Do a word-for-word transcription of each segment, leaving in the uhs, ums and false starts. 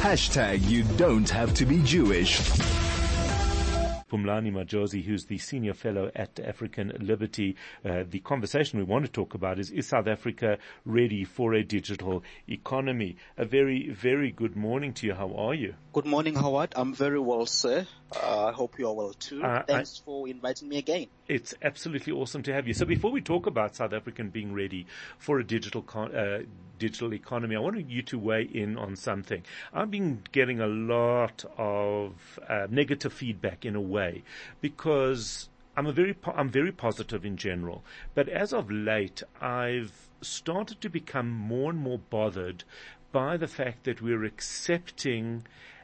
Hashtag you don't have to be Jewish. Phumlani Majozi, who's the Senior Fellow at African Liberty. Uh, the conversation we want to talk about is, is South Africa ready for a digital economy? A very, very good morning to you. How are you? Good morning, Howard. I'm very well, sir. Uh, I hope you are well too. Uh, Thanks I, for inviting me again. It's absolutely awesome to have you. So before we talk about South African being ready for a digital con- uh, digital economy, I want you to weigh in on something. I've been getting a lot of uh, negative feedback in a way because I'm a very po- I'm very positive in general, but as of late I've started to become more and more bothered by the fact that we're accepting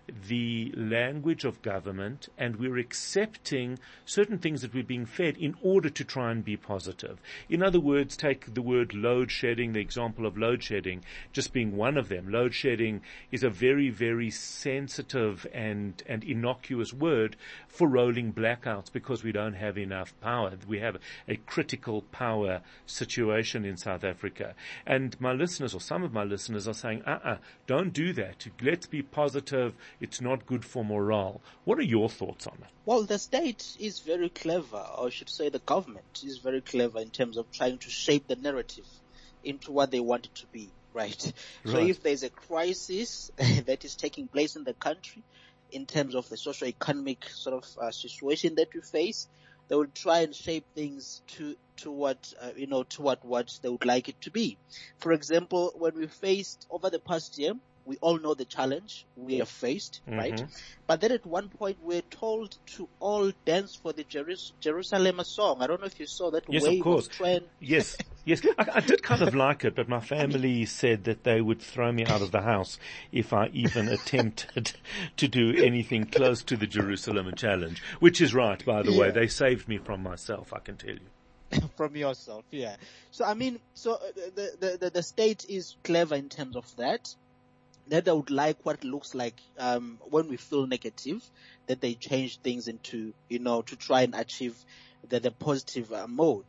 the language of government and we're accepting certain things that we're being fed in order to try and be positive. In other words, take the word load shedding, the example of load shedding just being one of them. Load shedding is a very, very sensitive and, and innocuous word for rolling blackouts because we don't have enough power. We have a critical power situation in South Africa. And my listeners, or some of my listeners, are saying, uh-uh, don't do that. Let's be positive. It's not good for morale. What are your thoughts on it? Well, the state is very clever, or I should say the government is very clever in terms of trying to shape the narrative into what they want it to be, right? right. So if there's a crisis that is taking place in the country in terms of the socio-economic sort of uh, situation that we face, they will try and shape things to to what uh, you know to what what they would like it to be. For example, when we faced over the past year, we all know the challenge we have faced, mm-hmm. right? But then at one point we're told to all dance for the Jerus- Jerusalem song. I don't know if you saw that yes, wave of course. of trend. Yes, yes. I, I did kind of like it, but my family said that they would throw me out of the house if I even attempted to do anything close to the Jerusalem challenge, which is right, by the yeah. way. They saved me from myself, I can tell you. From yourself, yeah. So, I mean, so the, the, the, the state is clever in terms of that. That they would like what it looks like um, when we feel negative, that they change things into, you know, to try and achieve the, the positive uh, mode.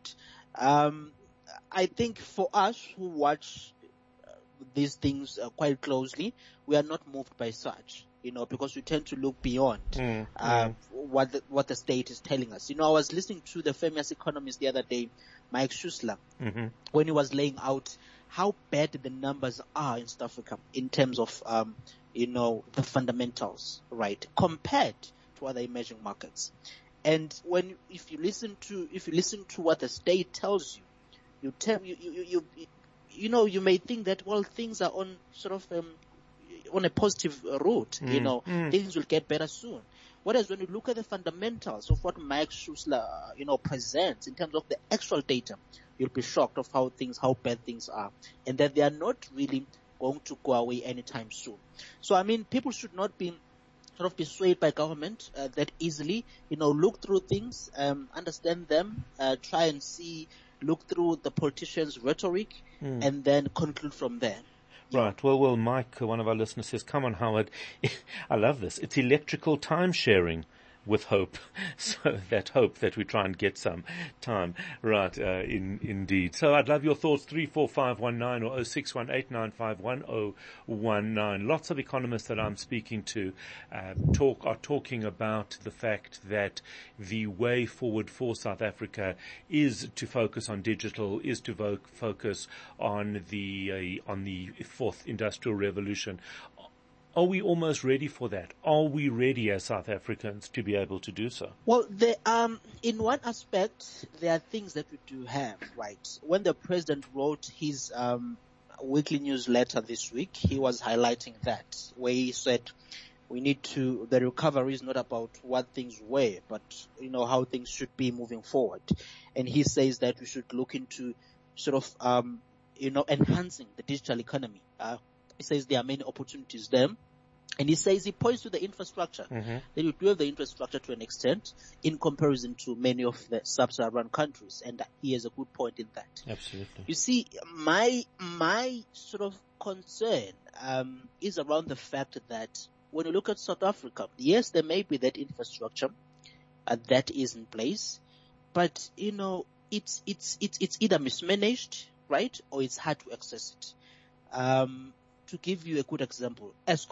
Um, I think for us who watch uh, these things uh, quite closely, we are not moved by such, you know, because we tend to look beyond mm, uh, mm. what the, what the state is telling us. You know, I was listening to the famous economist the other day, Mike Schuessler, mm-hmm. when he was laying out how bad the numbers are in South Africa in terms of, um, you know, the fundamentals, right, compared to other emerging markets. And when, if you listen to, if you listen to what the state tells you, you tell, you, you, you, you, you know, you may think that, well, things are on sort of, um, on a positive route, mm, you know, mm. things will get better soon. Whereas when you look at the fundamentals of what Mike Schuessler, you know, presents in terms of the actual data, you'll be shocked of how things, how bad things are, and that they are not really going to go away anytime soon. So, I mean, people should not be sort of be swayed by government uh, that easily. You know, look through things, um, understand them, uh, try and see, look through the politicians' rhetoric, mm. and then conclude from there. Right. Well, well, Mike, one of our listeners says, come on, Howard. I love this. It's electrical time sharing with hope. So that hope that we try and get some time. Right. Uh, in, indeed. So I'd love your thoughts. three four five one nine or oh six one eight nine five one oh one nine. Lots of economists that I'm speaking to, uh, talk, are talking about the fact that the way forward for South Africa is to focus on digital, is to vo- focus on the, uh, on the fourth industrial revolution. Are we almost ready for that? Are we ready as South Africans to be able to do so? Well, the, um, in one aspect, there are things that we do have, right? When the president wrote his um, weekly newsletter this week, he was highlighting that, where he said we need to, the recovery is not about what things were, but, you know, how things should be moving forward. And he says that we should look into sort of, um, you know, enhancing the digital economy. Uh, He says there are many opportunities there. And he says, he points to the infrastructure. Mm-hmm. That we do have the infrastructure to an extent in comparison to many of the sub-Saharan countries. And he has a good point in that. Absolutely. You see, my, my sort of concern, um, is around the fact that when you look at South Africa, yes, there may be that infrastructure uh, that is in place, but, you know, it's, it's, it's, it's either mismanaged, right? Or it's hard to access it. Um, to give you a good example, Eskom,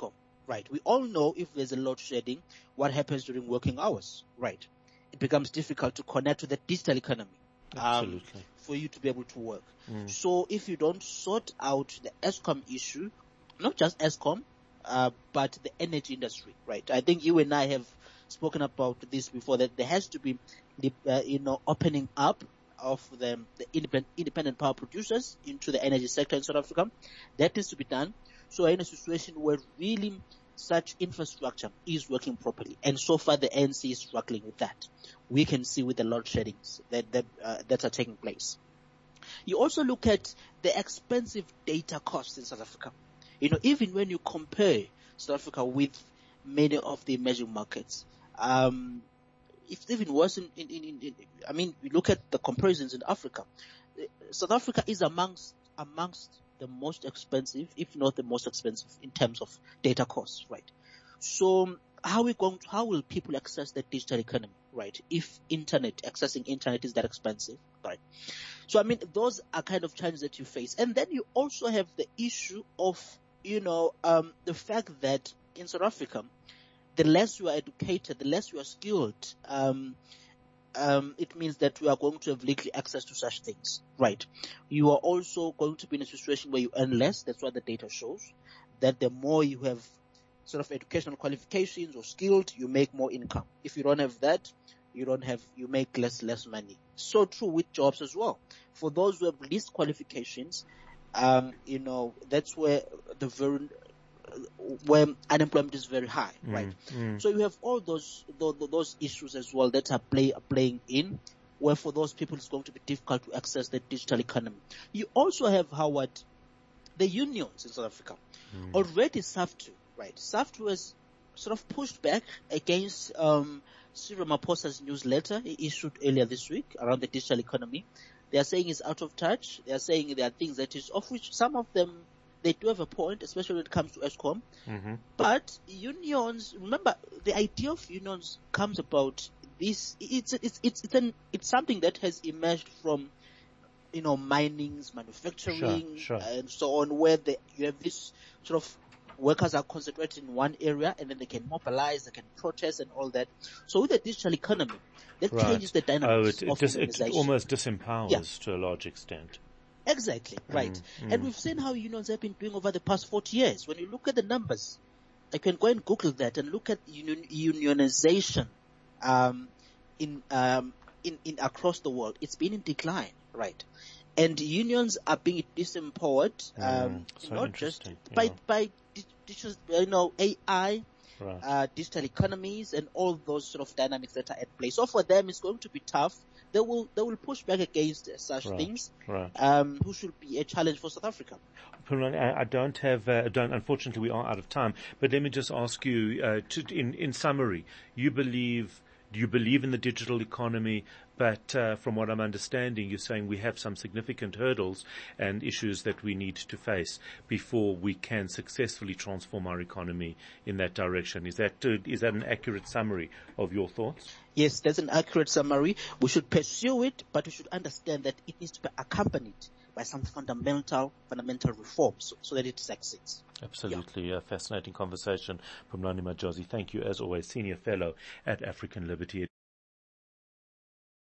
right? We all know if there's a load shedding, what happens during working hours, right? It becomes difficult to connect to the digital economy. Absolutely. Um, for you to be able to work. Mm. So if you don't sort out the ESCOM issue, not just ESCOM, uh, but the energy industry, right? I think you and I have spoken about this before, that there has to be the, uh, you know, opening up of the, the independent, independent power producers into the energy sector in South Africa. That needs to be done. So we're in a situation where really such infrastructure is working properly. And so far the A N C is struggling with that. We can see with the load sheddings that, that, uh, that are taking place. You also look at the expensive data costs in South Africa. You know, even when you compare South Africa with many of the emerging markets, um, it's even worse in, in, in, in, I mean, you look at the comparisons in Africa. South Africa is amongst, amongst the most expensive, if not the most expensive in terms of data costs, right? So how are we going to, how will people access the digital economy, right? If internet, accessing internet is that expensive, right? So, I mean, those are kind of challenges that you face. And then you also have the issue of, you know, um, the fact that in South Africa, the less you are educated, the less you are skilled, um, um, it means that you are going to have little access to such things, right? You are also going to be in a situation where you earn less. That's what the data shows, that the more you have sort of educational qualifications or skilled, you make more income. If you don't have that, you don't have, you make less, less money. So true with jobs as well. For those who have least qualifications, um, you know, that's where the very, where unemployment is very high, Mm, right? mm. So you have all those, those those issues as well that are play are playing in, where for those people it's going to be difficult to access the digital economy. You also have, Howard, the unions in South Africa. Mm. Already SAFTU, right? SAFTU has sort of pushed back against um, Cyril Ramaphosa's newsletter he issued earlier this week around the digital economy. They are saying it's out of touch. They are saying there are things that is, of which some of them, they do have a point, especially when it comes to ESCOM. Mm-hmm. But unions, remember, the idea of unions comes about this, it's, it's, it's, it's, an, it's something that has emerged from, you know, minings, manufacturing, Sure, sure. and so on, where the, you have this sort of workers are concentrated in one area and then they can mobilize, they can protest and all that. So with the digital economy, that Right. changes the Oh, dynamics it, it, of dis, it organization. almost disempowers Yeah. to a large extent. Exactly, right. Mm, And mm. we've seen how unions have been doing over the past forty years. When you look at the numbers, I can go and Google that and look at union, unionization um, in, um, in in across the world. It's been in decline, right? And unions are being disempowered, um, Mm, so not just interesting, by yeah. by di- digital, you know, A I, Right. uh, digital economies, and all those sort of dynamics that are at play. So for them, it's going to be tough. They will they will push back against such Right, things, right. um, who should be a challenge for South Africa. Pumlani, I I don't have, uh, don't, unfortunately we are out of time, but let me just ask you, uh, to, in, in summary, you believe, do you believe in the digital economy, but uh, from what I'm understanding, you're saying we have some significant hurdles and issues that we need to face before we can successfully transform our economy in that direction. Is that, uh, is that an accurate summary of your thoughts? Yes, that's an accurate summary. We should pursue it, but we should understand that it needs to be accompanied by some fundamental, fundamental reforms so, so that it succeeds. Absolutely. A fascinating conversation from Phumlani Majozi. Thank you, as always, Senior Fellow at African Liberty